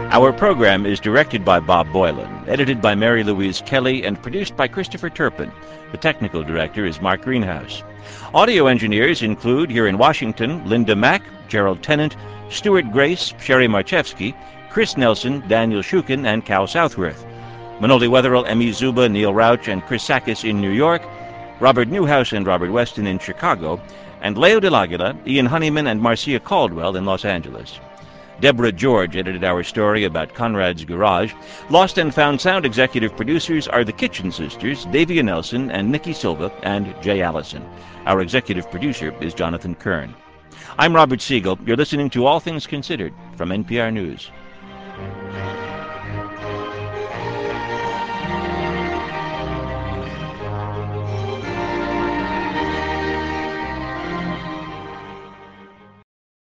Our program is directed by Bob Boylan, edited by Mary Louise Kelly, and produced by Christopher Turpin. The technical director is Mark Greenhouse. Audio engineers include, here in Washington, Linda Mack, Gerald Tennant, Stuart Grace, Sherry Marchevsky, Chris Nelson, Daniel Shukin, and Cal Southworth. Manoli Wetherell, Emmy Zuba, Neil Rauch, and Chris Sakis in New York, Robert Newhouse and Robert Weston in Chicago, and Leo de l'Aguila, Ian Honeyman, and Marcia Caldwell in Los Angeles. Deborah George edited our story about Conrad's Garage. Lost and Found sound executive producers are the Kitchen Sisters, Davia Nelson and Nikki Silva, and Jay Allison. Our executive producer is Jonathan Kern. I'm Robert Siegel. You're listening to All Things Considered from NPR News.